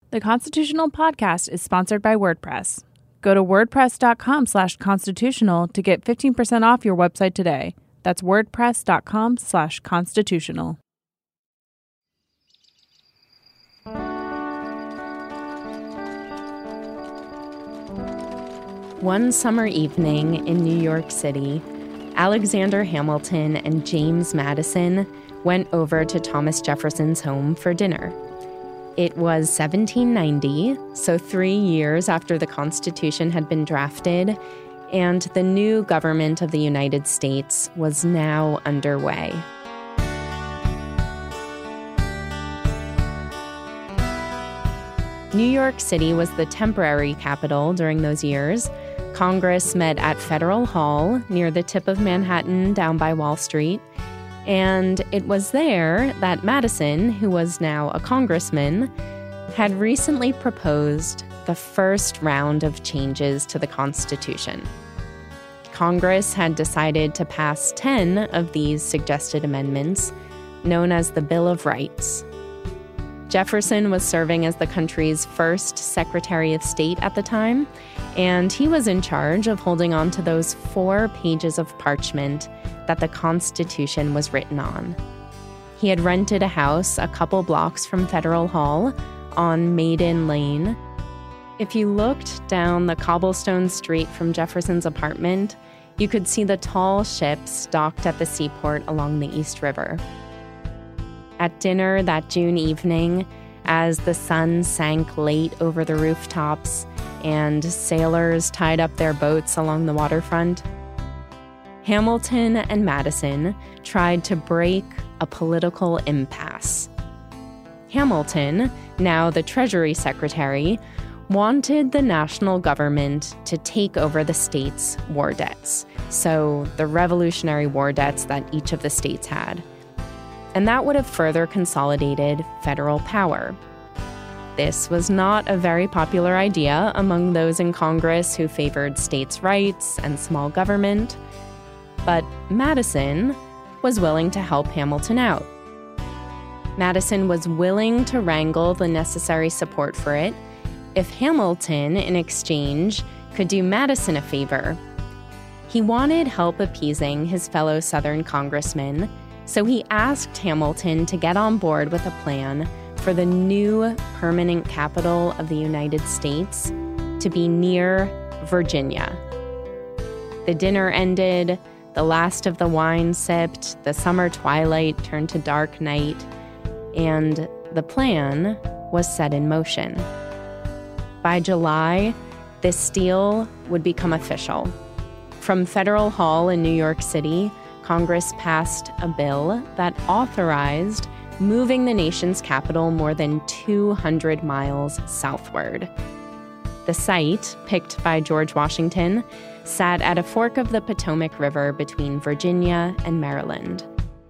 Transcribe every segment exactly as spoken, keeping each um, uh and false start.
The Constitutional Podcast is sponsored by WordPress. Go to wordpress.com slash constitutional to get fifteen percent off your website today. That's wordpress.com slash constitutional. One summer evening in New York City, Alexander Hamilton and James Madison went over to Thomas Jefferson's home for dinner. It was seventeen ninety, so three years after the Constitution had been drafted, and the new government of the United States was now underway. New York City was the temporary capital during those years. Congress met at Federal Hall near the tip of Manhattan down by Wall Street. And it was there that Madison, who was now a congressman, had recently proposed the first round of changes to the Constitution. Congress had decided to pass ten of these suggested amendments, known as the Bill of Rights. Jefferson was serving as the country's first Secretary of State at the time, and he was in charge of holding on to those four pages of parchment that the Constitution was written on. He had rented a house a couple blocks from Federal Hall on Maiden Lane. If you looked down the cobblestone street from Jefferson's apartment, you could see the tall ships docked at the seaport along the East River. At dinner that June evening, as the sun sank late over the rooftops and sailors tied up their boats along the waterfront, Hamilton and Madison tried to break a political impasse. Hamilton, now the Treasury Secretary, wanted the national government to take over the states' war debts, so the Revolutionary War debts that each of the states had. And that would have further consolidated federal power. This was not a very popular idea among those in Congress who favored states' rights and small government. But Madison was willing to help Hamilton out. Madison was willing to wrangle the necessary support for it if Hamilton, in exchange, could do Madison a favor. He wanted help appeasing his fellow Southern congressmen, so he asked Hamilton to get on board with a plan for the new permanent capital of the United States to be near Virginia. The dinner ended. The last of the wine sipped, the summer twilight turned to dark night, and the plan was set in motion. By July, this deal would become official. From Federal Hall in New York City, Congress passed a bill that authorized moving the nation's capital more than two hundred miles southward. The site, picked by George Washington, sat at a fork of the Potomac River between Virginia and Maryland.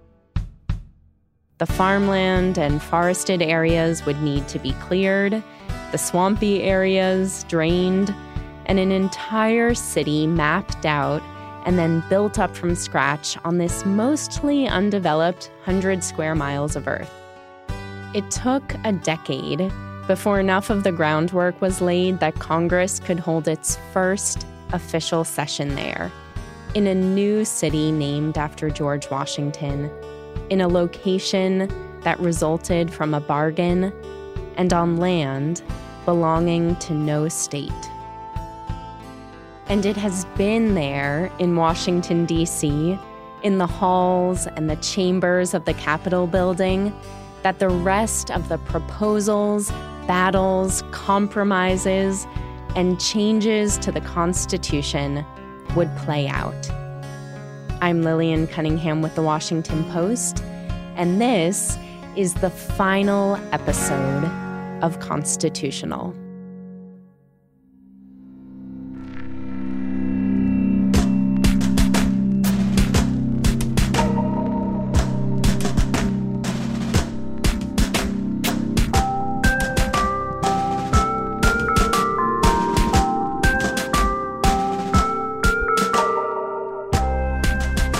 The farmland and forested areas would need to be cleared, the swampy areas drained, and an entire city mapped out and then built up from scratch on this mostly undeveloped one hundred square miles of earth. It took a decade before enough of the groundwork was laid that Congress could hold its first official session there, in a new city named after George Washington, in a location that resulted from a bargain, and on land belonging to no state. And it has been there in Washington, D C, in the halls and the chambers of the Capitol building, that the rest of the proposals, battles, compromises, and changes to the Constitution would play out. I'm Lillian Cunningham with The Washington Post, and this is the final episode of Constitutional.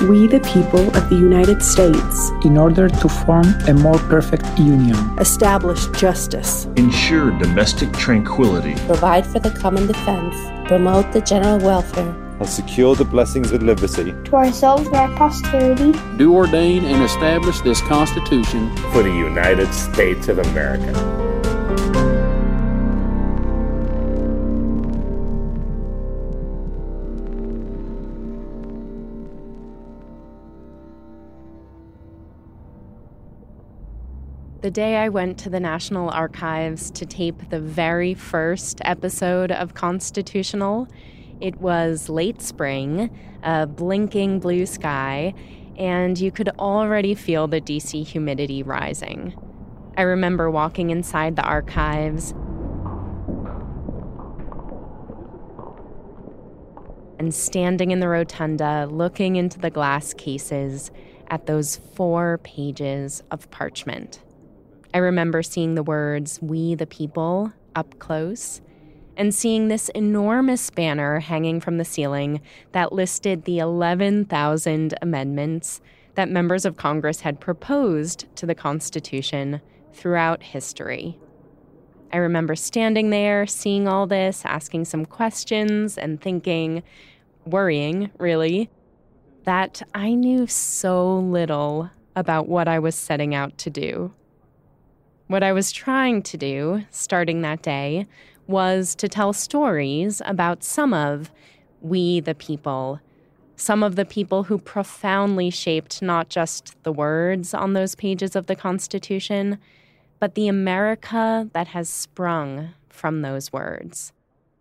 we the people of the United States, in order to form a more perfect union, establish justice, ensure domestic tranquility, provide for the common defense, promote the general welfare, and secure the blessings of liberty to ourselves and our posterity, do ordain and establish this Constitution for the United States of America. The day I went to the National Archives to tape the very first episode of Constitutional, it was late spring, a blinking blue sky, and you could already feel the D C humidity rising. I remember walking inside the archives and standing in the rotunda, looking into the glass cases at those four pages of parchment. I remember seeing the words, "We the People," up close, and seeing this enormous banner hanging from the ceiling that listed the eleven thousand amendments that members of Congress had proposed to the Constitution throughout history. I remember standing there, seeing all this, asking some questions, and thinking, worrying, really, that I knew so little about what I was setting out to do. What I was trying to do, starting that day, was to tell stories about some of we the people, some of the people who profoundly shaped not just the words on those pages of the Constitution, but the America that has sprung from those words.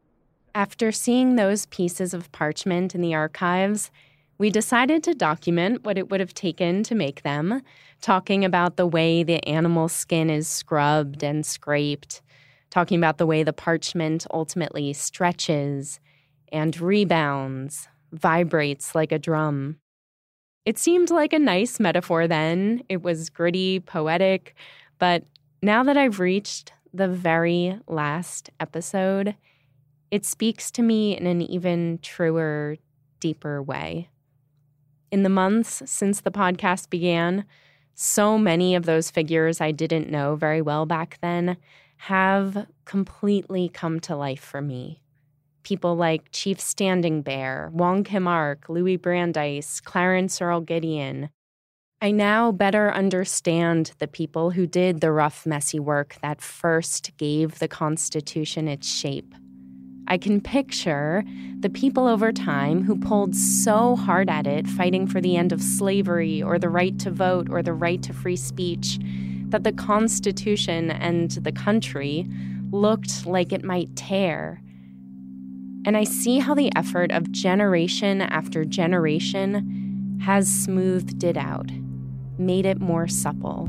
After seeing those pieces of parchment in the archives, we decided to document what it would have taken to make them, talking about the way the animal skin is scrubbed and scraped, talking about the way the parchment ultimately stretches and rebounds, vibrates like a drum. It seemed like a nice metaphor then. It was gritty, poetic, but now that I've reached the very last episode, it speaks to me in an even truer, deeper way. In the months since the podcast began, so many of those figures I didn't know very well back then have completely come to life for me. People like Chief Standing Bear, Wong Kim Ark, Louis Brandeis, Clarence Earl Gideon. I now better understand the people who did the rough, messy work that first gave the Constitution its shape. I can picture the people over time who pulled so hard at it, fighting for the end of slavery or the right to vote or the right to free speech, that the Constitution and the country looked like it might tear. And I see how the effort of generation after generation has smoothed it out, made it more supple.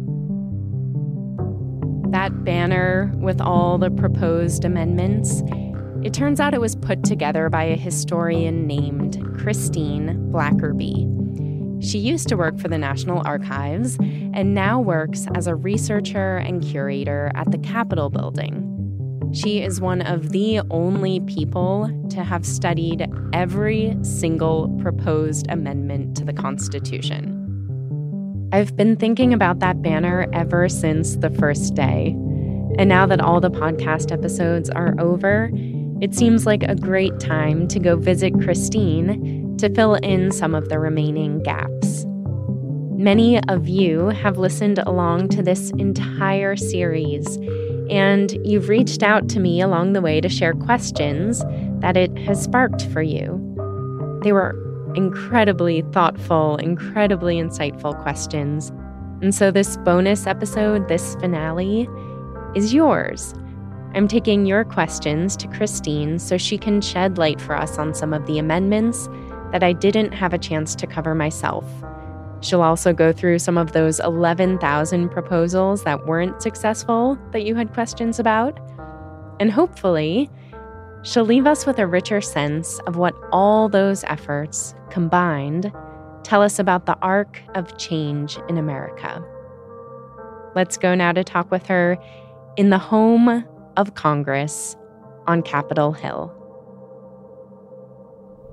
That banner with all the proposed amendments, it turns out it was put together by a historian named Christine Blackerby. She used to work for the National Archives and now works as a researcher and curator at the Capitol Building. She is one of the only people to have studied every single proposed amendment to the Constitution. I've been thinking about that banner ever since the first day, and now that all the podcast episodes are over, it seems like a great time to go visit Christine to fill in some of the remaining gaps. Many of you have listened along to this entire series, and you've reached out to me along the way to share questions that it has sparked for you. They were incredibly thoughtful, incredibly insightful questions. And so this bonus episode, this finale, is yours. I'm taking your questions to Christine so she can shed light for us on some of the amendments that I didn't have a chance to cover myself. She'll also go through some of those eleven thousand proposals that weren't successful that you had questions about. And hopefully, she'll leave us with a richer sense of what all those efforts combined tell us about the arc of change in America. Let's go now to talk with her in the home of Congress on Capitol Hill.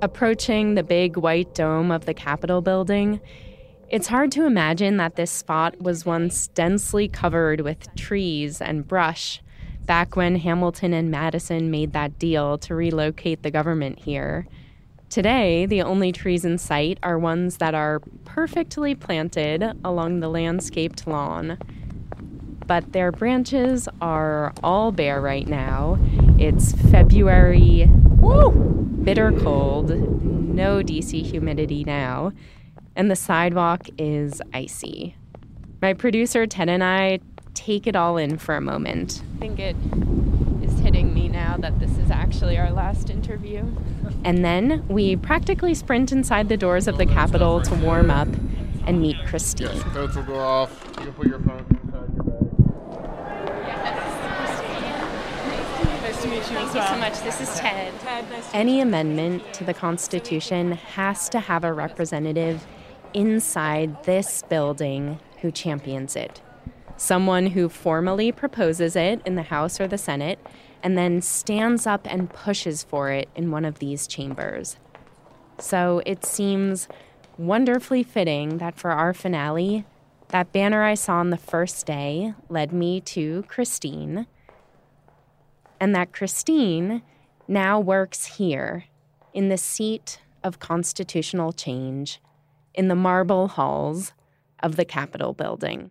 Approaching the big white dome of the Capitol building, it's hard to imagine that this spot was once densely covered with trees and brush back when Hamilton and Madison made that deal to relocate the government here. Today, the only trees in sight are ones that are perfectly planted along the landscaped lawn. But their branches are all bare right now. It's February, woo, bitter cold, no D C humidity now, and the sidewalk is icy. My producer Ted and I take it all in for a moment. I think it is hitting me now that this is actually our last interview. And then we practically sprint inside the doors of the Capitol to warm up and meet Christine. Yes, coats will go off. You can put your phone inside your bag. Yes, Christine. Nice to meet you. Nice to meet you as well. Thank you so much. This is Ted. Ted, nice to Any amendment to the Constitution has to have a representative inside this building who champions it. Someone who formally proposes it in the House or the Senate and then stands up and pushes for it in one of these chambers. So it seems wonderfully fitting that for our finale, that banner I saw on the first day led me to Christine, and that Christine now works here in the seat of constitutional change in the marble halls of the Capitol building.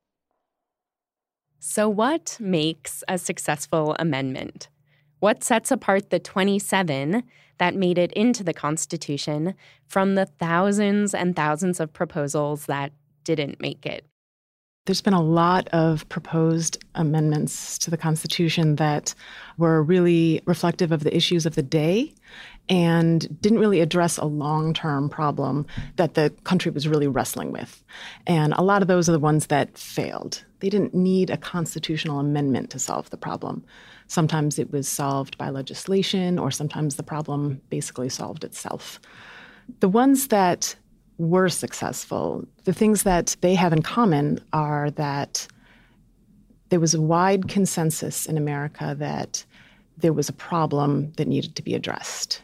So what makes a successful amendment? What sets apart the twenty-seven that made it into the Constitution from the thousands and thousands of proposals that didn't make it? There's been a lot of proposed amendments to the Constitution that were really reflective of the issues of the day and didn't really address a long-term problem that the country was really wrestling with. And a lot of those are the ones that failed. They didn't need a constitutional amendment to solve the problem. Sometimes it was solved by legislation, or sometimes the problem basically solved itself. The ones that were successful, the things that they have in common are that there was a wide consensus in America that there was a problem that needed to be addressed.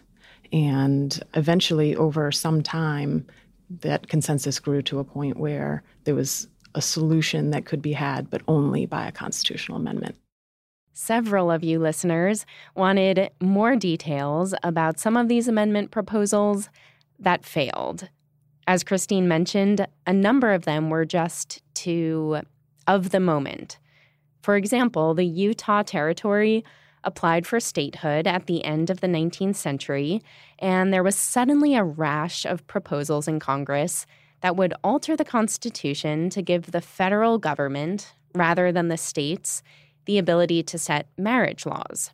And eventually, over some time, that consensus grew to a point where there was a solution that could be had, but only by a constitutional amendment. Several of you listeners wanted more details about some of these amendment proposals that failed. As Christine mentioned, a number of them were just too of the moment. For example, the Utah Territory applied for statehood at the end of the nineteenth century, and there was suddenly a rash of proposals in Congress that would alter the Constitution to give the federal government, rather than the states, the ability to set marriage laws.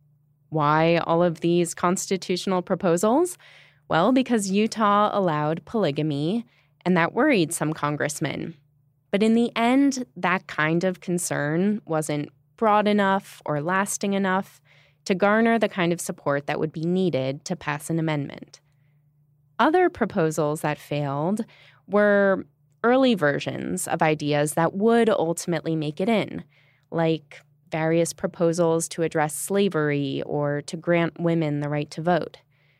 Why all of these constitutional proposals? Well, because Utah allowed polygamy, and that worried some congressmen. But in the end, that kind of concern wasn't broad enough or lasting enough to garner the kind of support that would be needed to pass an amendment. Other proposals that failed were early versions of ideas that would ultimately make it in, like various proposals to address slavery or to grant women the right to vote.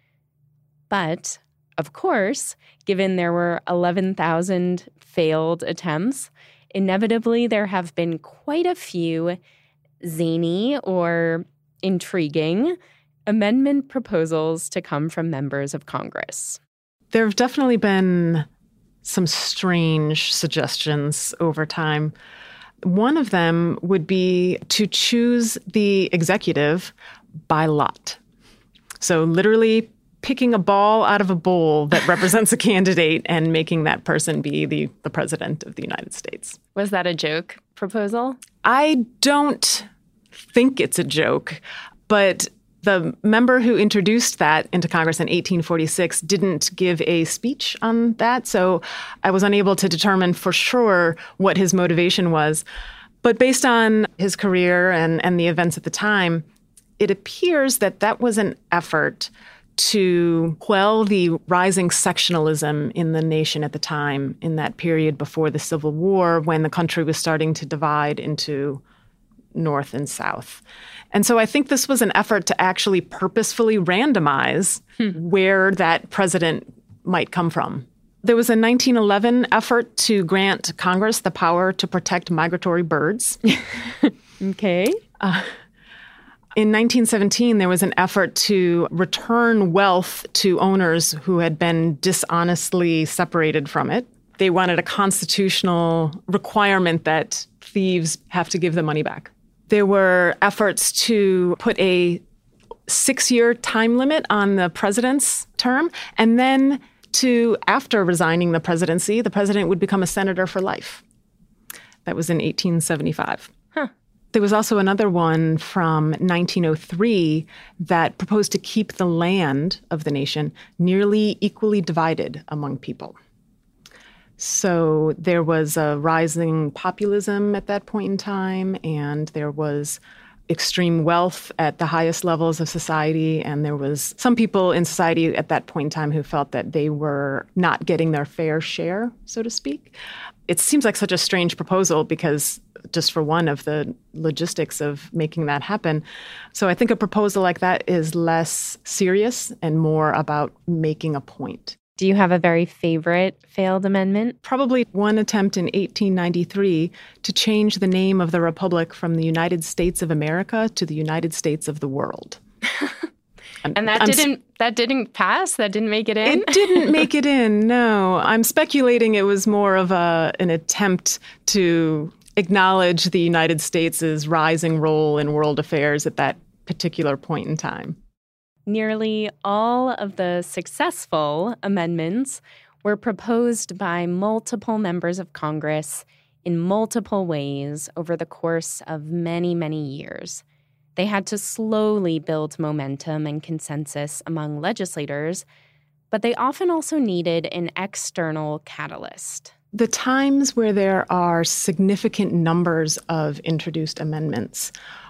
But, of course, given there were eleven thousand failed attempts, inevitably there have been quite a few zany or intriguing amendment proposals to come from members of Congress. There have definitely been some strange suggestions over time. One of them would be to choose the executive by lot. So literally picking a ball out of a bowl that represents a candidate and making that person be the, the president of the United States. Was that a joke proposal? I don't think it's a joke, but the member who introduced that into Congress in eighteen forty-six didn't give a speech on that, so I was unable to determine for sure what his motivation was. But based on his career and, and the events at the time, it appears that that was an effort to quell the rising sectionalism in the nation at the time, in that period before the Civil War, when the country was starting to divide into north and south. And so I think this was an effort to actually purposefully randomize hmm. where that president might come from. There was a nineteen eleven effort to grant Congress the power to protect migratory birds. Okay. Uh, in nineteen seventeen, there was an effort to return wealth to owners who had been dishonestly separated from it. They wanted a constitutional requirement that thieves have to give the money back. There were efforts to put a six-year time limit on the president's term, and then to, after resigning the presidency, the president would become a senator for life. That was in eighteen seventy-five. Huh. There was also another one from nineteen oh three that proposed to keep the land of the nation nearly equally divided among people. So there was a rising populism at that point in time, and there was extreme wealth at the highest levels of society, and there was some people in society at that point in time who felt that they were not getting their fair share, so to speak. It seems like such a strange proposal because just for one of the logistics of making that happen. So I think a proposal like that is less serious and more about making a point. Do you have a very favorite failed amendment? Probably one attempt in eighteen ninety-three to change the name of the Republic from the United States of America to the United States of the world. And that I'm, didn't that didn't pass? That didn't make it in? It didn't make it in, no. I'm speculating it was more of a an attempt to acknowledge the United States' rising role in world affairs at that particular point in time. Nearly all of the successful amendments were proposed by multiple members of Congress in multiple ways over the course of many, many years. They had to slowly build momentum and consensus among legislators, but they often also needed an external catalyst. The times where there are significant numbers of introduced amendments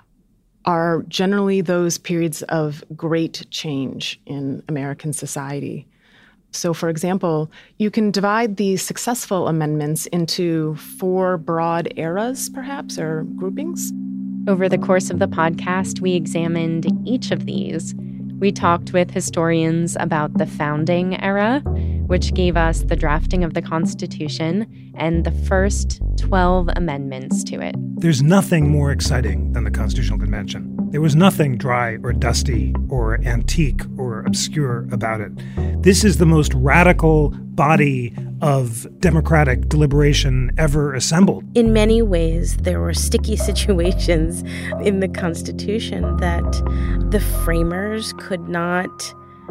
are generally those periods of great change in American society. So, for example, you can divide the successful amendments into four broad eras, perhaps, or groupings. Over the course of the podcast, we examined each of these. We talked with historians about the founding era, which gave us the drafting of the Constitution and the first twelve amendments to it. There's nothing more exciting than the Constitutional Convention. There was nothing dry or dusty or antique or obscure about it. This is the most radical body of democratic deliberation ever assembled. In many ways, there were sticky situations in the Constitution that the framers could not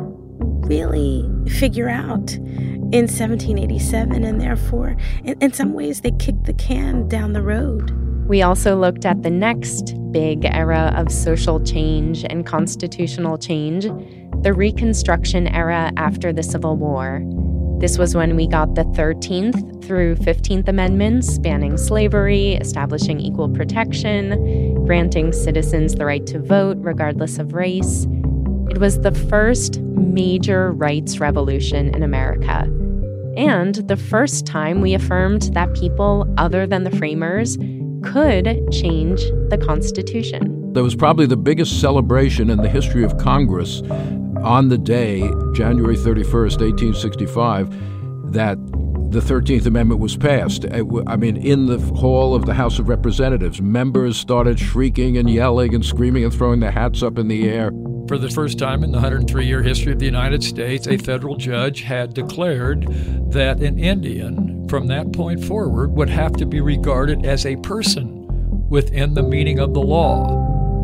really figure out in seventeen eighty-seven, and therefore, in, in some ways, they kicked the can down the road. We also looked at the next big era of social change and constitutional change, the Reconstruction era after the Civil War. This was when we got the thirteenth through fifteenth Amendments spanning slavery, establishing equal protection, granting citizens the right to vote regardless of race. It was the first major rights revolution in America, and the first time we affirmed that people other than the framers could change the Constitution. There was probably the biggest celebration in the history of Congress on the day, January thirty-first, eighteen sixty-five, that the thirteenth Amendment was passed. I mean, in the hall of the House of Representatives, members started shrieking and yelling and screaming and throwing their hats up in the air. For the first time in the one hundred three year history of the United States, a federal judge had declared that an Indian, from that point forward, would have to be regarded as a person within the meaning of the law.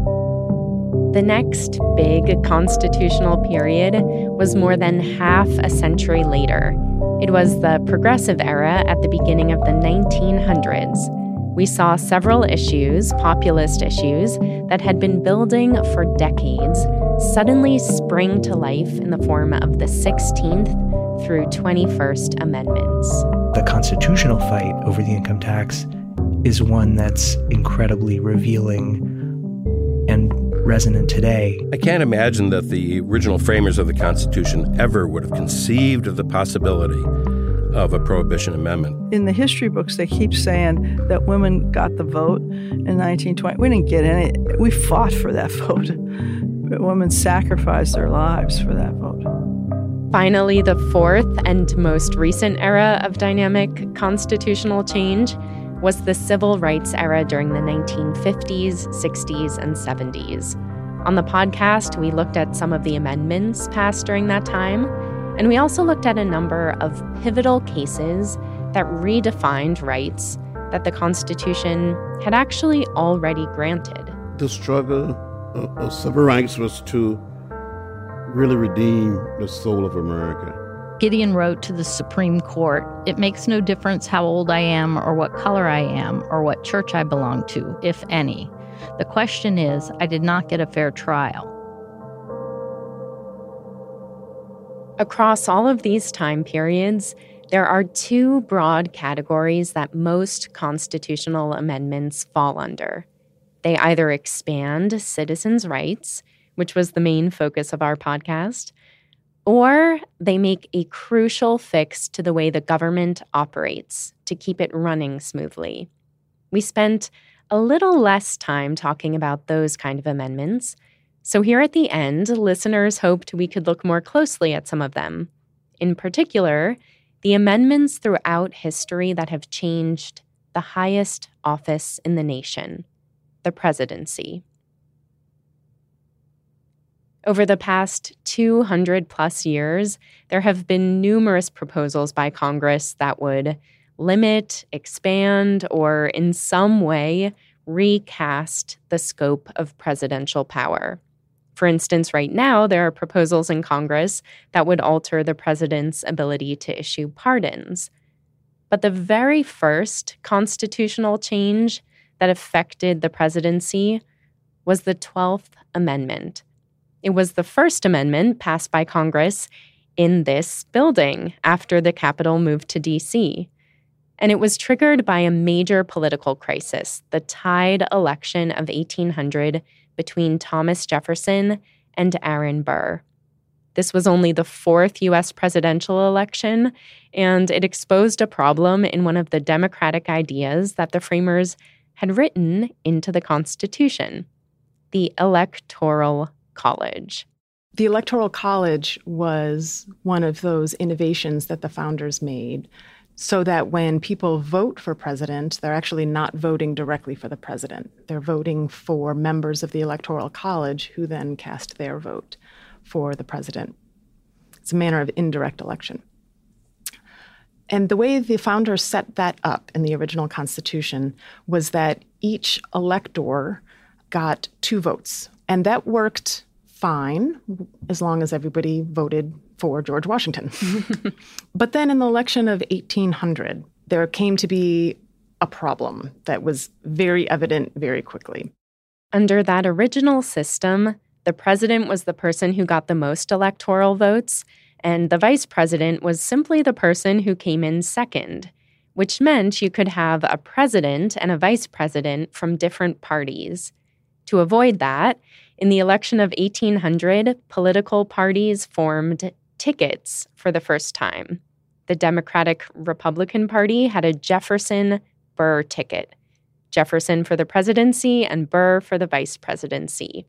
The next big constitutional period was more than half a century later. It was the Progressive Era at the beginning of the nineteen hundreds. We saw several issues, populist issues, that had been building for decades, suddenly spring to life in the form of the sixteenth through twenty-first Amendments. The constitutional fight over the income tax is one that's incredibly revealing and resonant today. I can't imagine that the original framers of the Constitution ever would have conceived of the possibility of a prohibition amendment. In the history books, they keep saying that women got the vote in nineteen twenty. We didn't get any. We fought for that vote. But women sacrificed their lives for that vote. Finally, the fourth and most recent era of dynamic constitutional change was the civil rights era during the nineteen fifties, sixties, and seventies. On the podcast, we looked at some of the amendments passed during that time, and we also looked at a number of pivotal cases that redefined rights that the Constitution had actually already granted. The struggle of, of civil rights was to really redeem the soul of America. Gideon wrote to the Supreme Court, "It makes no difference how old I am or what color I am or what church I belong to, if any. The question is, I did not get a fair trial." Across all of these time periods, there are two broad categories that most constitutional amendments fall under. They either expand citizens' rights, which was the main focus of our podcast, or they make a crucial fix to the way the government operates to keep it running smoothly. We spent a little less time talking about those kind of amendments, so here at the end, listeners hoped we could look more closely at some of them. In particular, the amendments throughout history that have changed the highest office in the nation, the presidency. Over the past two hundred plus years, there have been numerous proposals by Congress that would limit, expand, or in some way recast the scope of presidential power. For instance, right now, there are proposals in Congress that would alter the president's ability to issue pardons. But the very first constitutional change that affected the presidency was the twelfth Amendment. It was the first amendment passed by Congress in this building after the Capitol moved to D C. And it was triggered by a major political crisis, the tied election of eighteen hundred between Thomas Jefferson and Aaron Burr. This was only the fourth U S presidential election, and it exposed a problem in one of the democratic ideas that the framers had written into the Constitution, the Electoral College. The Electoral College was one of those innovations that the founders made so that when people vote for president, they're actually not voting directly for the president. They're voting for members of the Electoral College who then cast their vote for the president. It's a manner of indirect election. And the way the founders set that up in the original Constitution was that each elector got two votes. And that worked fine as long as everybody voted for George Washington. But then in the election of eighteen hundred, there came to be a problem that was very evident very quickly. Under that original system, the president was the person who got the most electoral votes, and the vice president was simply the person who came in second, which meant you could have a president and a vice president from different parties. To avoid that, in the election of eighteen hundred, political parties formed tickets for the first time. The Democratic Republican Party had a Jefferson-Burr ticket, Jefferson for the presidency and Burr for the vice presidency.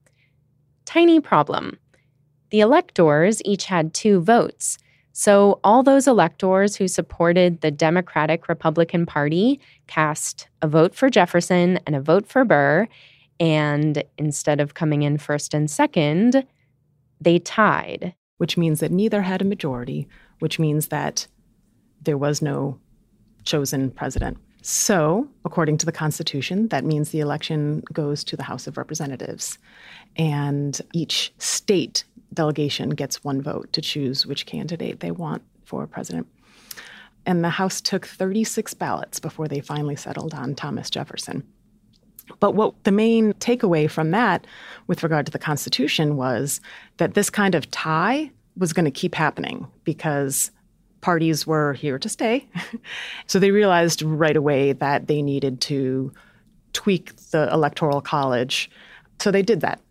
Tiny problem. The electors each had two votes, so all those electors who supported the Democratic Republican Party cast a vote for Jefferson and a vote for Burr, and instead of coming in first and second, they tied. Which means that neither had a majority, which means that there was no chosen president. So, according to the Constitution, that means the election goes to the House of Representatives. And each state delegation gets one vote to choose which candidate they want for president. And the House took thirty-six ballots before they finally settled on Thomas Jefferson. But what the main takeaway from that with regard to the Constitution was that this kind of tie was going to keep happening because parties were here to stay. So they realized right away that they needed to tweak the Electoral College. So they did that.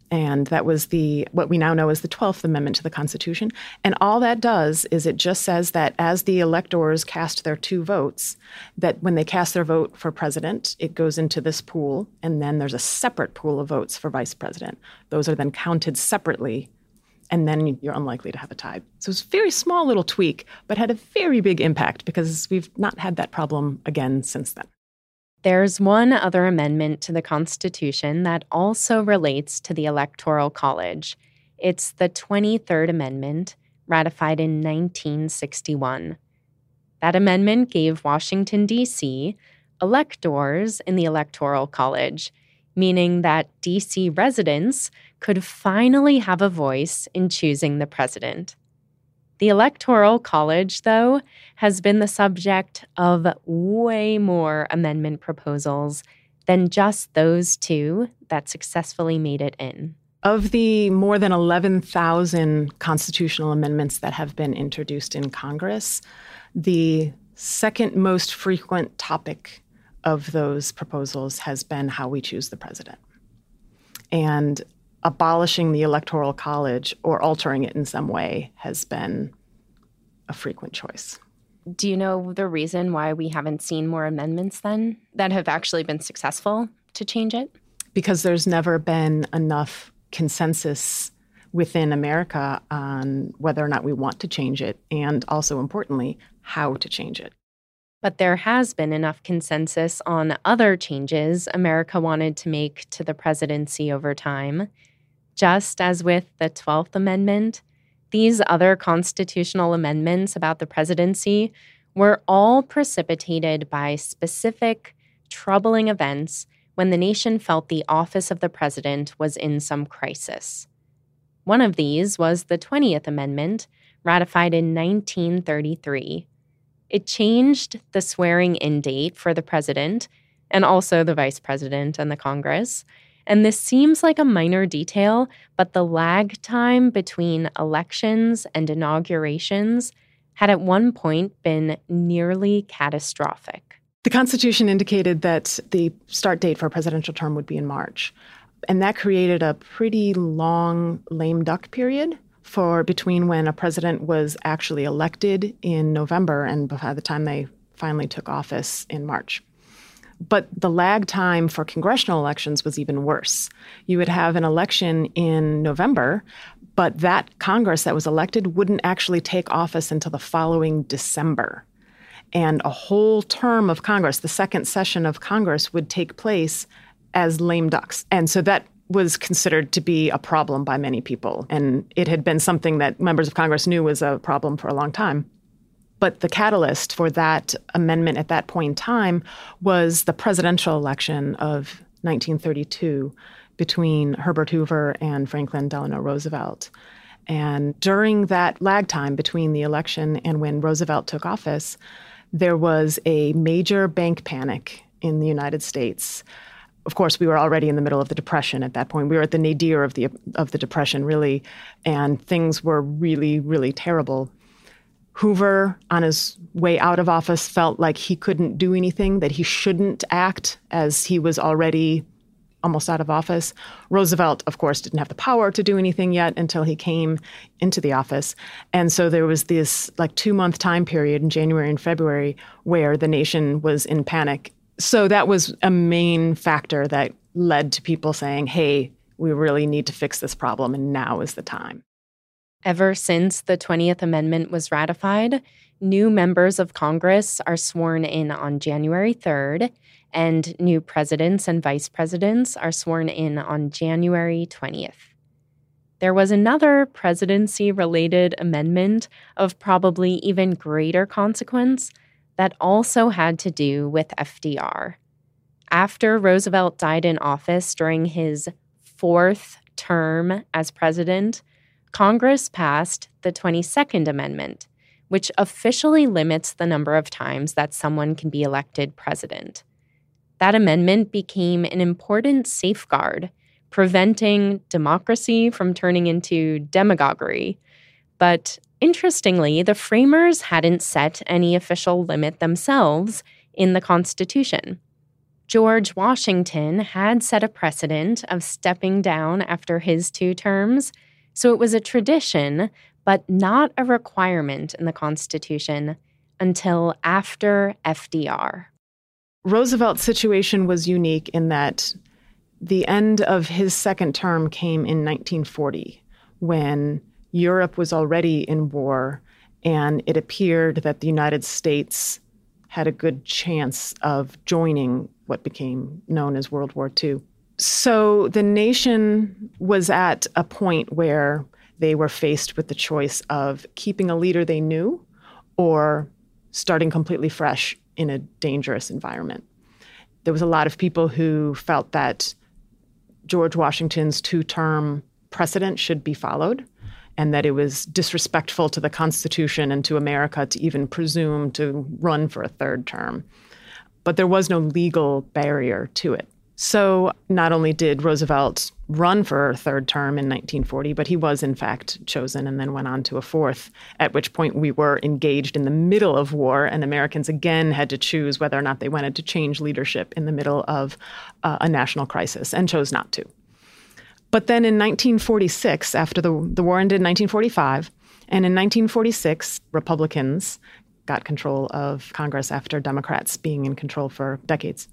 And that was the what we now know as the twelfth Amendment to the Constitution. And all that does is it just says that as the electors cast their two votes, that when they cast their vote for president, it goes into this pool, and then there's a separate pool of votes for vice president. Those are then counted separately, and then you're unlikely to have a tie. So it's a very small little tweak, but had a very big impact because we've not had that problem again since then. There's one other amendment to the Constitution that also relates to the Electoral College. It's the twenty-third Amendment, ratified in nineteen sixty-one. That amendment gave Washington, D C electors in the Electoral College, meaning that D C residents could finally have a voice in choosing the president. The Electoral College, though, has been the subject of way more amendment proposals than just those two that successfully made it in. Of the more than eleven thousand constitutional amendments that have been introduced in Congress, the second most frequent topic of those proposals has been how we choose the president. And abolishing the Electoral College or altering it in some way has been a frequent choice. Do you know the reason why we haven't seen more amendments then that have actually been successful to change it? Because there's never been enough consensus within America on whether or not we want to change it, and also importantly, how to change it. But there has been enough consensus on other changes America wanted to make to the presidency over time. Just as with the twelfth Amendment, these other constitutional amendments about the presidency were all precipitated by specific, troubling events when the nation felt the office of the president was in some crisis. One of these was the twentieth Amendment, ratified in nineteen thirty-three. It changed the swearing-in date for the president and also the vice president and the Congress. And this seems like a minor detail, but the lag time between elections and inaugurations had at one point been nearly catastrophic. The Constitution indicated that the start date for a presidential term would be in March. And that created a pretty long lame duck period for between when a president was actually elected in November and by the time they finally took office in March. But the lag time for congressional elections was even worse. You would have an election in November, but that Congress that was elected wouldn't actually take office until the following December. And a whole term of Congress, the second session of Congress, would take place as lame ducks. And so that was considered to be a problem by many people. And it had been something that members of Congress knew was a problem for a long time. But the catalyst for that amendment at that point in time was the presidential election of nineteen thirty-two between Herbert Hoover and Franklin Delano Roosevelt. And during that lag time between the election and when Roosevelt took office, there was a major bank panic in the United States. Of course, we were already in the middle of the Depression at that point. We were at the nadir of the of the Depression, really, and things were really, really terrible. Hoover, on his way out of office, felt like he couldn't do anything, that he shouldn't act as he was already almost out of office. Roosevelt, of course, didn't have the power to do anything yet until he came into the office. And so there was this like two-month time period in January and February where the nation was in panic. So that was a main factor that led to people saying, hey, we really need to fix this problem, and now is the time. Ever since the twentieth Amendment was ratified, new members of Congress are sworn in on January third, and new presidents and vice presidents are sworn in on January twentieth. There was another presidency-related amendment of probably even greater consequence that also had to do with F D R. After Roosevelt died in office during his fourth term as president, Congress passed the twenty-second Amendment, which officially limits the number of times that someone can be elected president. That amendment became an important safeguard, preventing democracy from turning into demagoguery. But interestingly, the framers hadn't set any official limit themselves in the Constitution. George Washington had set a precedent of stepping down after his two terms, so it was a tradition, but not a requirement in the Constitution until after F D R. Roosevelt's situation was unique in that the end of his second term came in nineteen forty, when Europe was already in war, and it appeared that the United States had a good chance of joining what became known as World War Two. So the nation was at a point where they were faced with the choice of keeping a leader they knew or starting completely fresh in a dangerous environment. There was a lot of people who felt that George Washington's two-term precedent should be followed, and that it was disrespectful to the Constitution and to America to even presume to run for a third term. But there was no legal barrier to it. So not only did Roosevelt run for a third term in nineteen forty, but he was in fact chosen and then went on to a fourth, at which point we were engaged in the middle of war, and Americans again had to choose whether or not they wanted to change leadership in the middle of uh, a national crisis, and chose not to. But then in nineteen forty-six, after the, the war ended in nineteen forty-five, and in nineteen forty-six, Republicans got control of Congress after Democrats being in control for decades.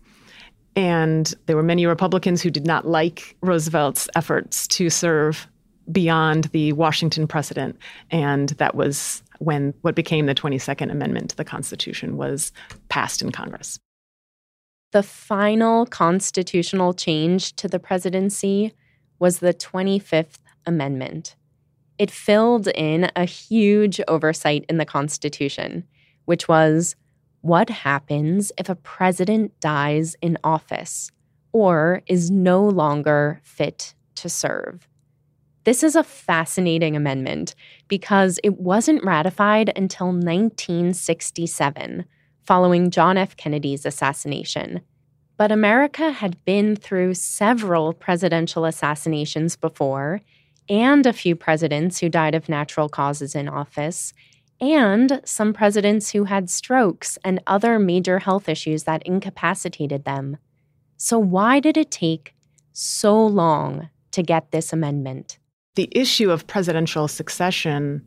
And there were many Republicans who did not like Roosevelt's efforts to serve beyond the Washington precedent. And that was when what became the twenty-second Amendment to the Constitution was passed in Congress. The final constitutional change to the presidency was the twenty-fifth Amendment. It filled in a huge oversight in the Constitution, which was, what happens if a president dies in office or is no longer fit to serve? This is a fascinating amendment because it wasn't ratified until nineteen sixty-seven, following John F. Kennedy's assassination. But America had been through several presidential assassinations before, and a few presidents who died of natural causes in office, and some presidents who had strokes and other major health issues that incapacitated them. So why did it take so long to get this amendment? The issue of presidential succession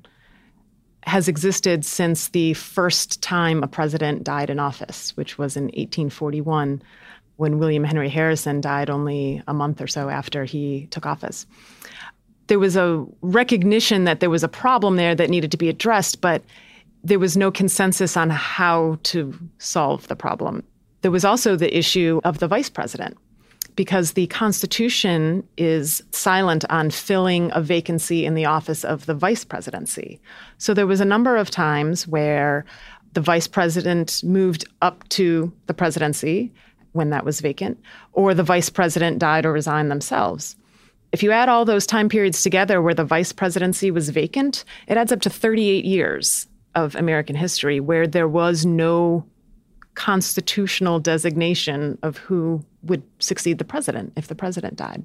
has existed since the first time a president died in office, which was in eighteen forty-one, when William Henry Harrison died only a month or so after he took office. There was a recognition that there was a problem there that needed to be addressed, but there was no consensus on how to solve the problem. There was also the issue of the vice president, because the Constitution is silent on filling a vacancy in the office of the vice presidency. So there was a number of times where the vice president moved up to the presidency when that was vacant, or the vice president died or resigned themselves. If you add all those time periods together where the vice presidency was vacant, it adds up to thirty-eight years of American history where there was no constitutional designation of who would succeed the president if the president died.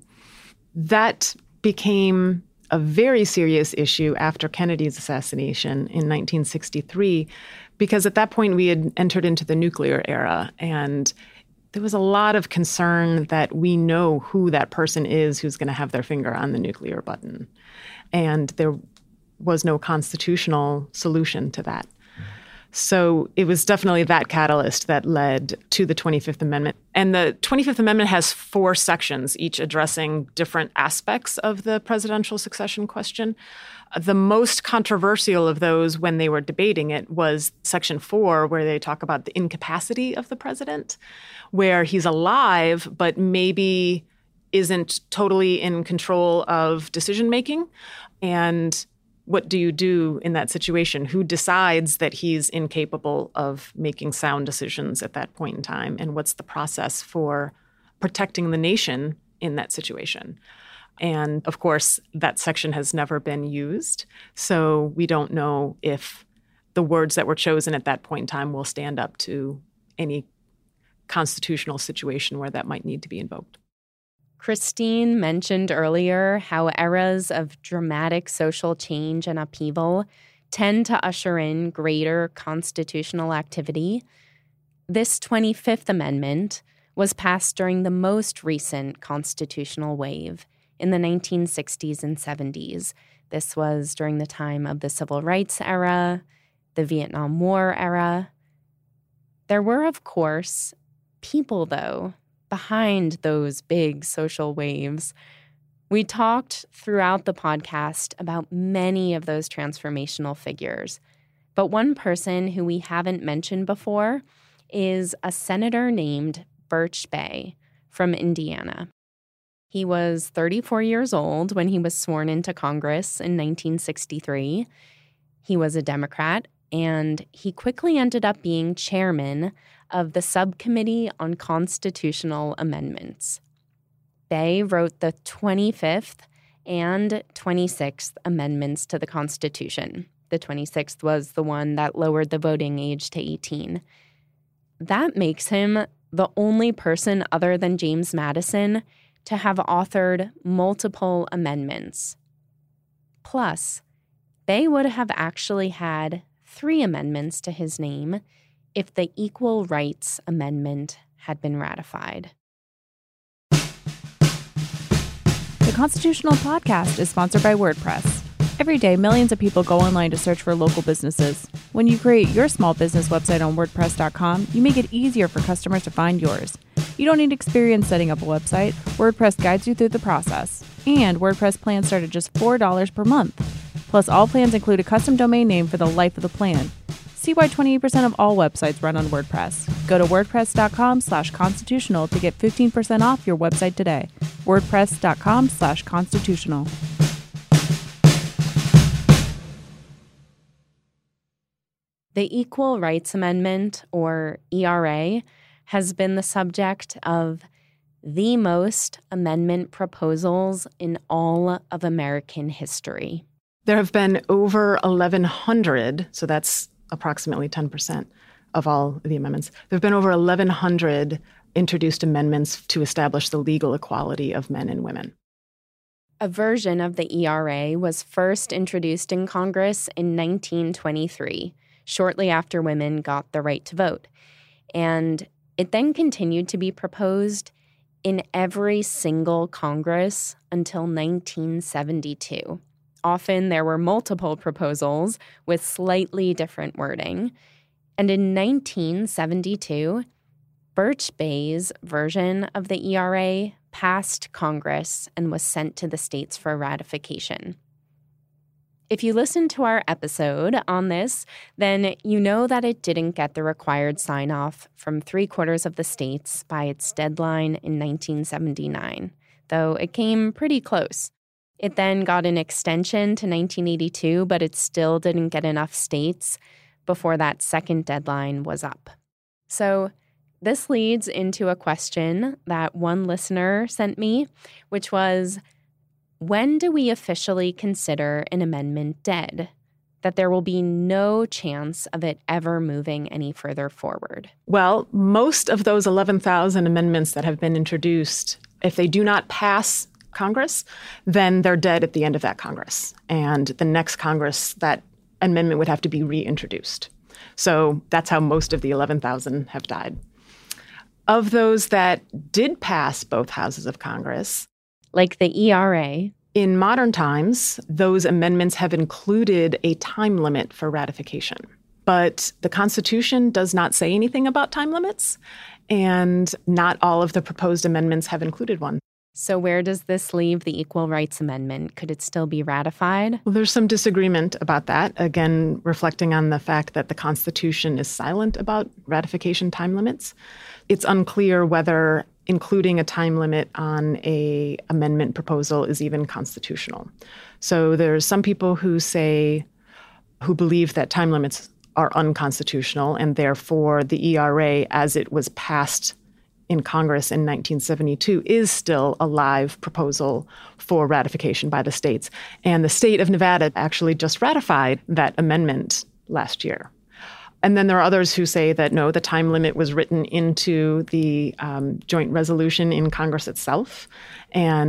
That became a very serious issue after Kennedy's assassination in nineteen sixty-three, because at that point we had entered into the nuclear era, and there was a lot of concern that we know who that person is who's going to have their finger on the nuclear button. And there was no constitutional solution to that. So it was definitely that catalyst that led to the twenty-fifth Amendment. And the twenty-fifth Amendment has four sections, each addressing different aspects of the presidential succession question. The most controversial of those when they were debating it was Section four, where they talk about the incapacity of the president, where he's alive, but maybe isn't totally in control of decision-making. And what do you do in that situation? Who decides that he's incapable of making sound decisions at that point in time? And what's the process for protecting the nation in that situation? And of course, that section has never been used. So we don't know if the words that were chosen at that point in time will stand up to any constitutional situation where that might need to be invoked. Christine mentioned earlier how eras of dramatic social change and upheaval tend to usher in greater constitutional activity. This twenty-fifth Amendment was passed during the most recent constitutional wave in the nineteen sixties and seventies. This was during the time of the Civil Rights era, the Vietnam War era. There were, of course, people, though, behind those big social waves. We talked throughout the podcast about many of those transformational figures, but one person who we haven't mentioned before is a senator named Birch Bayh from Indiana. He was thirty-four years old when he was sworn into Congress in nineteen sixty-three. He was a Democrat, and he quickly ended up being chairman of the Subcommittee on Constitutional Amendments. Bayh wrote the twenty-fifth and twenty-sixth Amendments to the Constitution. The twenty-sixth was the one that lowered the voting age to eighteen. That makes him the only person other than James Madison to have authored multiple amendments. Plus, Bayh would have actually had three amendments to his name if the Equal Rights Amendment had been ratified. The Constitutional Podcast is sponsored by WordPress. Every day, millions of people go online to search for local businesses. When you create your small business website on WordPress dot com, you make it easier for customers to find yours. You don't need experience setting up a website. WordPress guides you through the process. And WordPress plans start at just four dollars per month. Plus, all plans include a custom domain name for the life of the plan. See why twenty-eight percent of all websites run on WordPress. Go to WordPress dot com slash constitutional to get fifteen percent off your website today. WordPress dot com slash constitutional. The Equal Rights Amendment, or E R A, has been the subject of the most amendment proposals in all of American history. There have been over eleven hundred, so that's approximately ten percent of all the amendments. There have been over eleven hundred introduced amendments to establish the legal equality of men and women. A version of the E R A was first introduced in Congress in nineteen twenty-three, shortly after women got the right to vote. And it then continued to be proposed in every single Congress until nineteen seventy-two. Often there were multiple proposals with slightly different wording. And in nineteen seventy-two, Birch Bayh's version of the E R A passed Congress and was sent to the states for ratification. If you listened to our episode on this, then you know that it didn't get the required sign-off from three-quarters of the states by its deadline in nineteen seventy-nine, though it came pretty close. It then got an extension to nineteen eighty-two, but it still didn't get enough states before that second deadline was up. So this leads into a question that one listener sent me, which was, when do we officially consider an amendment dead? That there will be no chance of it ever moving any further forward? Well, most of those eleven thousand amendments that have been introduced, if they do not pass Congress, then they're dead at the end of that Congress. And the next Congress, that amendment would have to be reintroduced. So that's how most of the eleven thousand have died. Of those that did pass both houses of Congress, like the E R A, in modern times, those amendments have included a time limit for ratification. But the Constitution does not say anything about time limits, and not all of the proposed amendments have included one. So where does this leave the Equal Rights Amendment? Could it still be ratified? Well, there's some disagreement about that, again, reflecting on the fact that the Constitution is silent about ratification time limits. It's unclear whether including a time limit on a amendment proposal is even constitutional. So there's some people who say, who believe that time limits are unconstitutional, and therefore the E R A, as it was passed in Congress in nineteen seventy-two, is still a live proposal for ratification by the states. And the state of Nevada actually just ratified that amendment last year. And then there are others who say that, no, the time limit was written into the um, joint resolution in Congress itself, and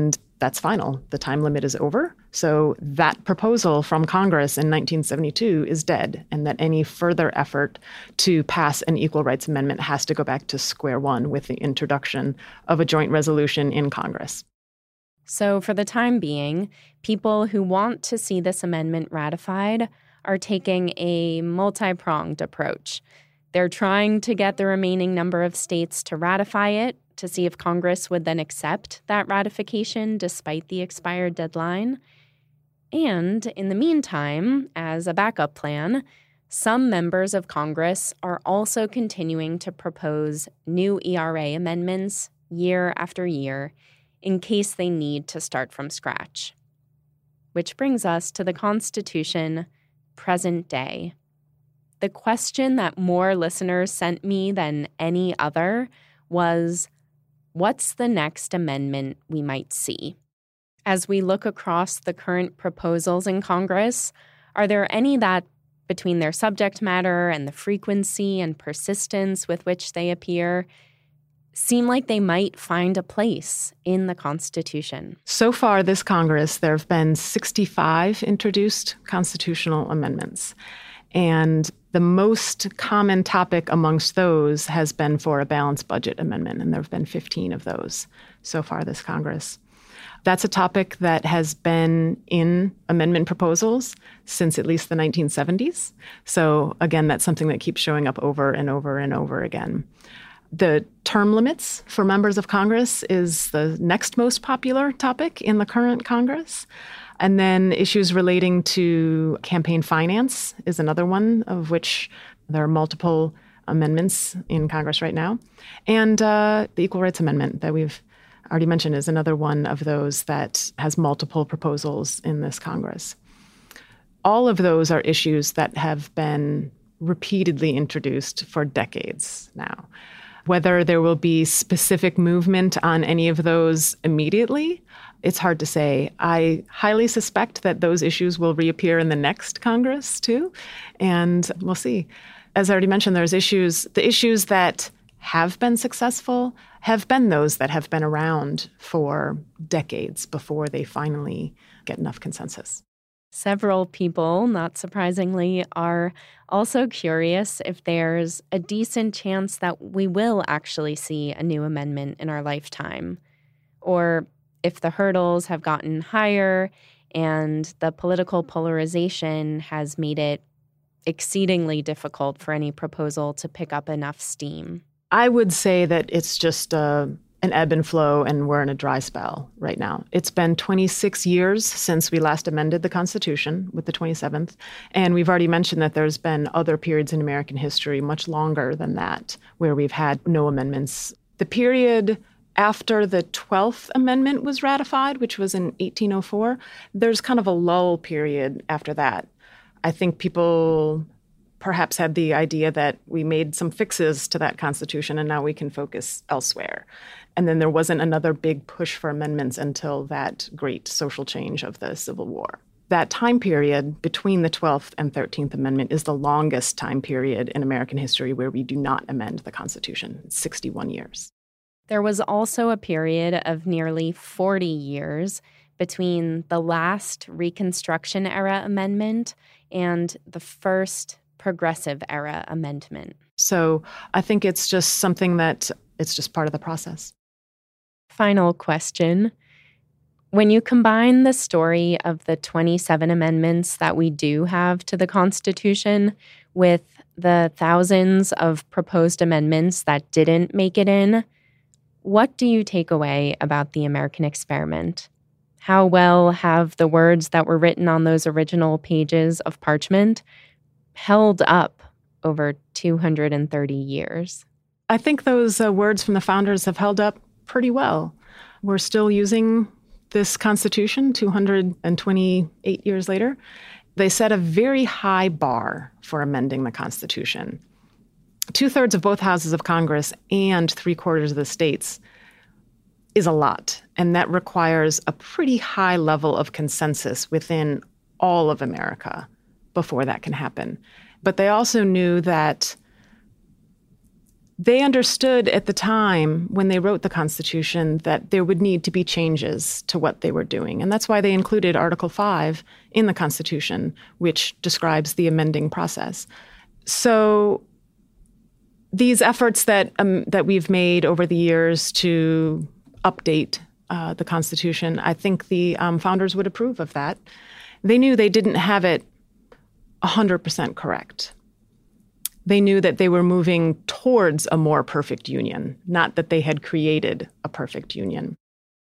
that's final. The time limit is over. So that proposal from Congress in nineteen seventy-two is dead, and that any further effort to pass an equal rights amendment has to go back to square one with the introduction of a joint resolution in Congress. So for the time being, people who want to see this amendment ratified are taking a multi-pronged approach. They're trying to get the remaining number of states to ratify it, to see if Congress would then accept that ratification despite the expired deadline. And in the meantime, as a backup plan, some members of Congress are also continuing to propose new E R A amendments year after year in case they need to start from scratch. Which brings us to the Constitution present day. The question that more listeners sent me than any other was, what's the next amendment we might see? As we look across the current proposals in Congress, are there any that, between their subject matter and the frequency and persistence with which they appear, seem like they might find a place in the Constitution? So far this Congress, there have been sixty-five introduced constitutional amendments. And the most common topic amongst those has been for a balanced budget amendment, and there have been fifteen of those so far this Congress. That's a topic that has been in amendment proposals since at least the nineteen seventies. So again, that's something that keeps showing up over and over and over again. The term limits for members of Congress is the next most popular topic in the current Congress. And then issues relating to campaign finance is another one, of which there are multiple amendments in Congress right now. And uh, the Equal Rights Amendment that we've already mentioned is another one of those that has multiple proposals in this Congress. All of those are issues that have been repeatedly introduced for decades now. Whether there will be specific movement on any of those immediately, it's hard to say. I highly suspect that those issues will reappear in the next Congress, too, and we'll see. As I already mentioned, there's issues, the issues that have been successful have been those that have been around for decades before they finally get enough consensus. Several people, not surprisingly, are also curious if there's a decent chance that we will actually see a new amendment in our lifetime, or if the hurdles have gotten higher and the political polarization has made it exceedingly difficult for any proposal to pick up enough steam. I would say that it's just uh, an ebb and flow, and we're in a dry spell right now. It's been twenty-six years since we last amended the Constitution with the twenty-seventh, and we've already mentioned that there's been other periods in American history much longer than that where we've had no amendments. The period after the twelfth Amendment was ratified, which was in eighteen oh four, there's kind of a lull period after that. I think people perhaps had the idea that we made some fixes to that Constitution and now we can focus elsewhere. And then there wasn't another big push for amendments until that great social change of the Civil War. That time period between the twelfth and thirteenth Amendment is the longest time period in American history where we do not amend the Constitution. It's sixty-one years. There was also a period of nearly forty years between the last Reconstruction era amendment and the first Progressive era amendment. So I think it's just something that it's just part of the process. Final question. When you combine the story of the twenty-seven amendments that we do have to the Constitution with the thousands of proposed amendments that didn't make it in, what do you take away about the American experiment? How well have the words that were written on those original pages of parchment held up over two hundred thirty years? I think those uh, words from the founders have held up pretty well. We're still using this Constitution two hundred twenty-eight years later. They set a very high bar for amending the Constitution. Two-thirds of both houses of Congress and three-quarters of the states is a lot, and that requires a pretty high level of consensus within all of America before that can happen. But they also knew that They understood at the time when they wrote the Constitution that there would need to be changes to what they were doing. And that's why they included Article five in the Constitution, which describes the amending process. So these efforts that um, that we've made over the years to update uh, the Constitution, I think the um, founders would approve of that. They knew they didn't have it one hundred percent correct. They knew that they were moving towards a more perfect union, not that they had created a perfect union.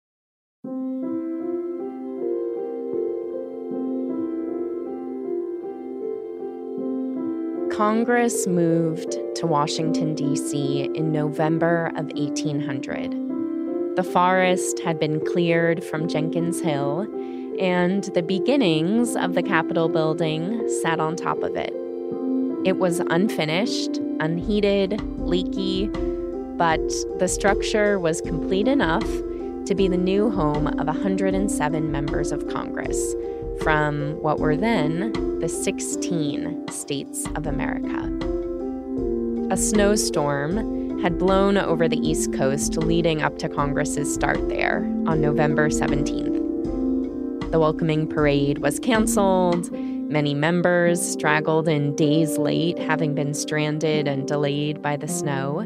Congress moved to Washington, D C in November of eighteen hundred. The forest had been cleared from Jenkins Hill, and the beginnings of the Capitol building sat on top of it. It was unfinished, unheated, leaky, but the structure was complete enough to be the new home of one hundred seven members of Congress from what were then the sixteen states of America. A snowstorm had blown over the East Coast leading up to Congress's start there on November seventeenth. The welcoming parade was canceled. Many members straggled in days late, having been stranded and delayed by the snow.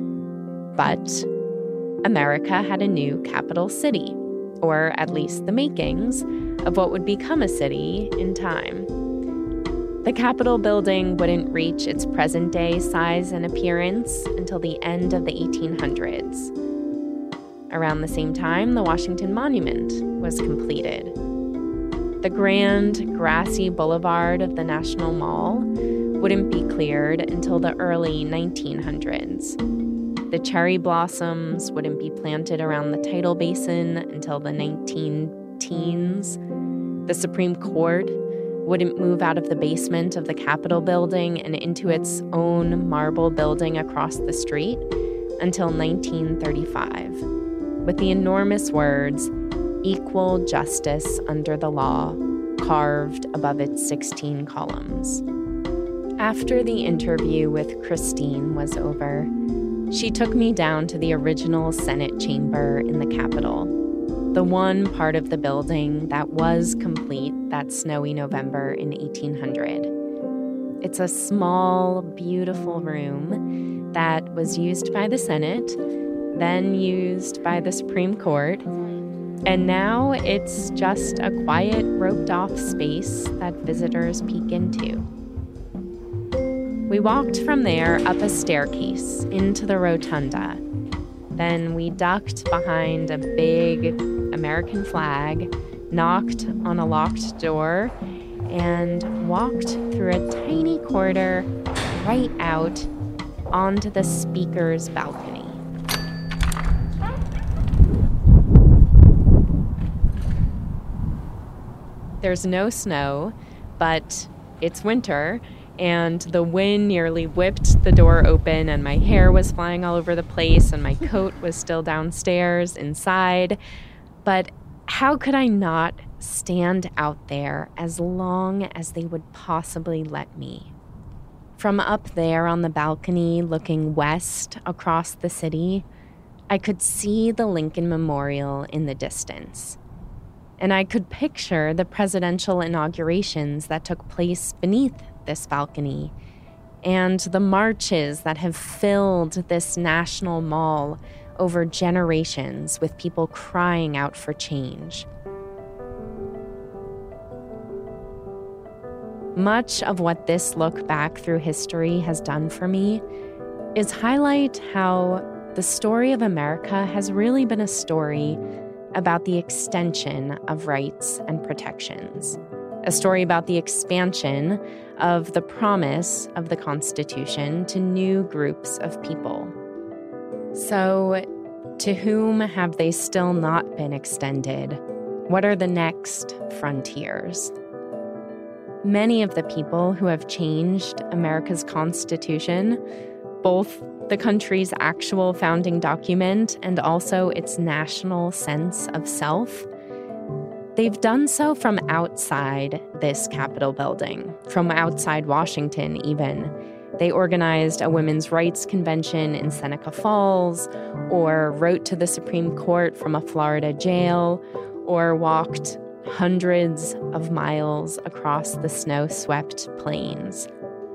But America had a new capital city, or at least the makings of what would become a city in time. The Capitol building wouldn't reach its present-day size and appearance until the end of the eighteen hundreds. Around the same time, the Washington Monument was completed. The grand, grassy boulevard of the National Mall wouldn't be cleared until the early nineteen hundreds. The cherry blossoms wouldn't be planted around the tidal basin until the nineteen teens. The Supreme Court wouldn't move out of the basement of the Capitol building and into its own marble building across the street until nineteen thirty-five, with the enormous words, "Equal justice under the law," carved above its sixteen columns. After the interview with Christine was over, she took me down to the original Senate chamber in the Capitol, the one part of the building that was complete that snowy November in eighteen hundred. It's a small, beautiful room that was used by the Senate, then used by the Supreme Court, and now it's just a quiet, roped-off space that visitors peek into. We walked from there up a staircase into the rotunda. Then we ducked behind a big American flag, knocked on a locked door, and walked through a tiny corridor right out onto the Speaker's balcony. There's no snow, but it's winter, and the wind nearly whipped the door open, and my hair was flying all over the place, and my coat was still downstairs inside. But how could I not stand out there as long as they would possibly let me? From up there on the balcony, looking west across the city, I could see the Lincoln Memorial in the distance. And I could picture the presidential inaugurations that took place beneath this balcony, and the marches that have filled this national mall over generations with people crying out for change. Much of what this look back through history has done for me is highlight how the story of America has really been a story about the extension of rights and protections, a story about the expansion of the promise of the Constitution to new groups of people. So, to whom have they still not been extended? What are the next frontiers? Many of the people who have changed America's Constitution, both the country's actual founding document and also its national sense of self, they've done so from outside this Capitol building, from outside Washington even, They organized a women's rights convention in Seneca Falls, or wrote to the Supreme Court from a Florida jail, or walked hundreds of miles across the snow-swept plains.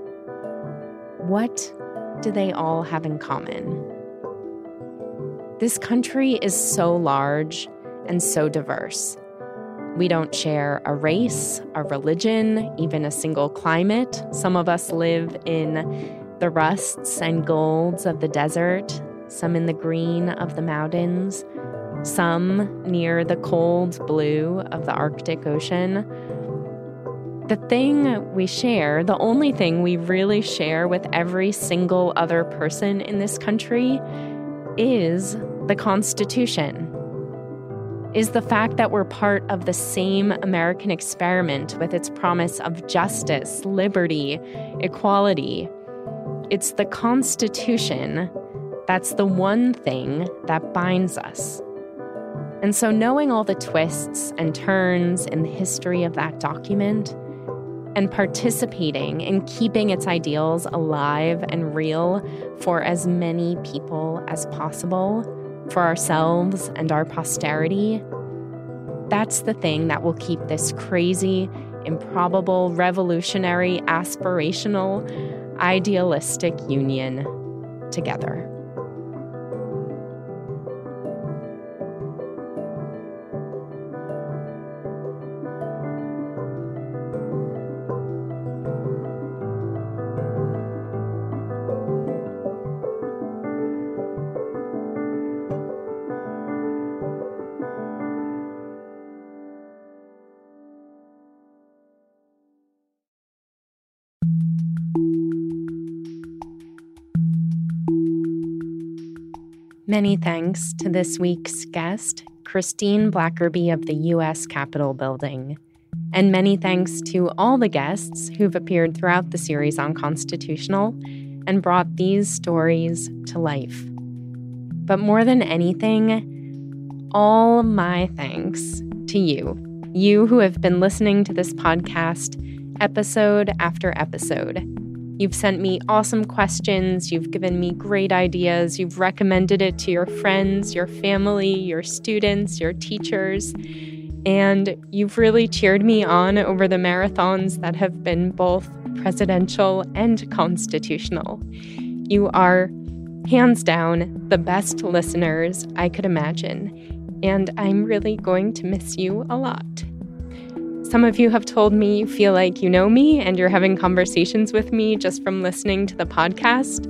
What do they all have in common? This country is so large and so diverse. We don't share a race, a religion, even a single climate. Some of us live in the rusts and golds of the desert, some in the green of the mountains, some near the cold blue of the Arctic Ocean. The thing we share, the only thing we really share with every single other person in this country, is the Constitution. Is the fact that we're part of the same American experiment with its promise of justice, liberty, equality. It's the Constitution that's the one thing that binds us. And so knowing all the twists and turns in the history of that document and participating in keeping its ideals alive and real for as many people as possible, for ourselves and our posterity, that's the thing that will keep this crazy, improbable, revolutionary, aspirational, idealistic union together. Many thanks to this week's guest, Christine Blackerby of the U S Capitol Building. And many thanks to all the guests who've appeared throughout the series on Constitutional and brought these stories to life. But more than anything, all my thanks to you, you who have been listening to this podcast episode after episode. You've sent me awesome questions, you've given me great ideas, you've recommended it to your friends, your family, your students, your teachers, and you've really cheered me on over the marathons that have been both presidential and constitutional. You are, hands down, the best listeners I could imagine, and I'm really going to miss you a lot. Some of you have told me you feel like you know me and you're having conversations with me just from listening to the podcast.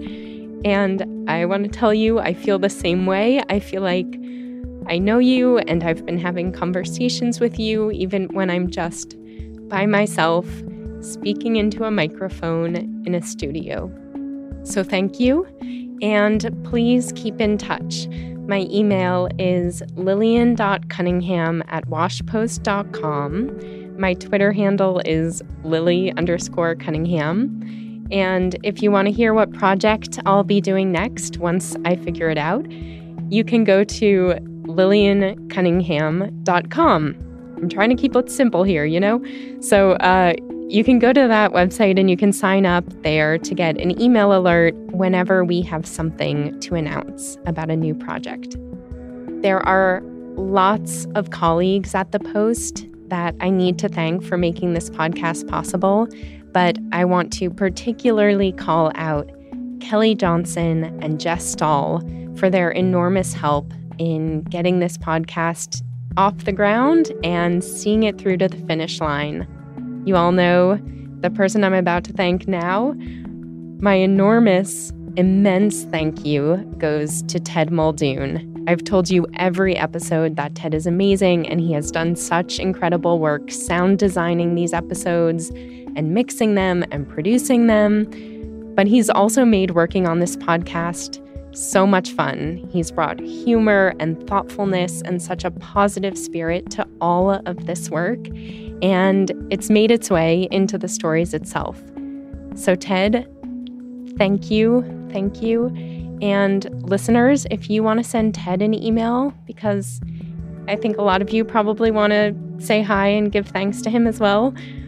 And I want to tell you, I feel the same way. I feel like I know you and I've been having conversations with you even when I'm just by myself speaking into a microphone in a studio. So thank you. And please keep in touch. My email is lillian dot cunningham at washpost dot com. My Twitter handle is lily underscore Cunningham. And if you want to hear what project I'll be doing next once I figure it out, you can go to lillian cunningham dot com. I'm trying to keep it simple here, you know? So uh, you can go to that website and you can sign up there to get an email alert whenever we have something to announce about a new project. There are lots of colleagues at the Post that I need to thank for making this podcast possible, but I want to particularly call out Kelly Johnson and Jess Stahl for their enormous help in getting this podcast off the ground and seeing it through to the finish line. You all know the person I'm about to thank now. My enormous, immense thank you goes to Ted Muldoon. I've told you every episode that Ted is amazing and he has done such incredible work sound designing these episodes and mixing them and producing them. But he's also made working on this podcast so much fun. He's brought humor and thoughtfulness and such a positive spirit to all of this work, and it's made its way into the stories itself. So Ted, thank you, thank you. And listeners, if you want to send Ted an email, because I think a lot of you probably want to say hi and give thanks to him as well,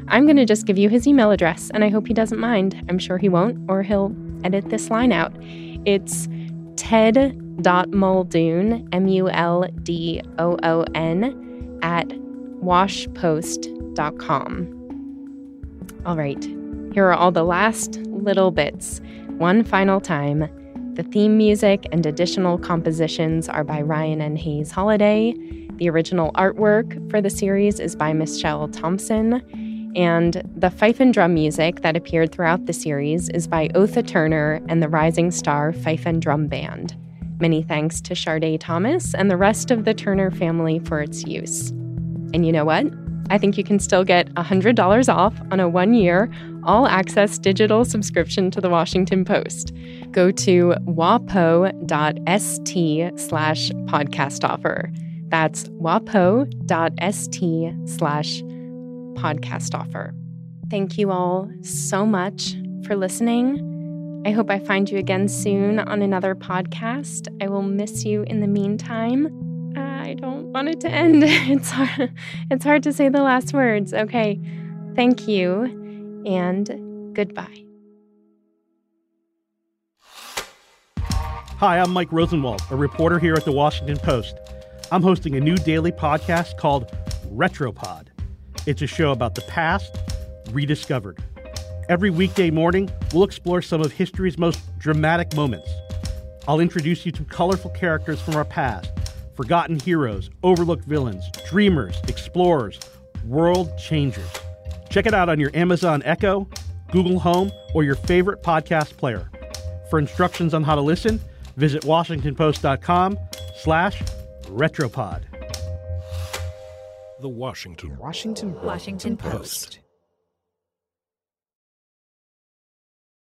I'm going to just give you his email address, and I hope he doesn't mind. I'm sure he won't, or he'll edit this line out. It's ted.muldoon, M U L D O O N, at washpost dot com. All right, here are all the last little bits. One final time. The theme music and additional compositions are by Ryan and Hayes Holiday. The original artwork for the series is by Michelle Thompson. And the fife and drum music that appeared throughout the series is by Otha Turner and the Rising Star Fife and Drum Band. Many thanks to Sharday Thomas and the rest of the Turner family for its use. And you know what? I think you can still get one hundred dollars off on a one-year, all-access digital subscription to the Washington Post. Go to wapo.st slash podcast offer. That's wapo.st slash podcast offer. Thank you all so much for listening. I hope I find you again soon on another podcast. I will miss you in the meantime. I don't want it to end. It's hard, it's hard to say the last words. Okay, thank you and goodbye. Hi, I'm Mike Rosenwald, a reporter here at the Washington Post. I'm hosting a new daily podcast called Retropod. It's a show about the past, rediscovered. Every weekday morning, we'll explore some of history's most dramatic moments. I'll introduce you to colorful characters from our past, forgotten heroes, overlooked villains, dreamers, explorers, world changers. Check it out on your Amazon Echo, Google Home, or your favorite podcast player. For instructions on how to listen, visit washingtonpost.com slash retropod. The Washington Washington Washington Post.